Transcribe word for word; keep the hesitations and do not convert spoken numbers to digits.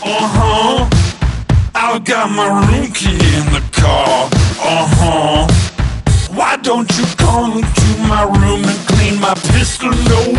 Uh-huh. I got my room key in the car. Uh-huh. Why don't you come to my room and clean my pistol nose?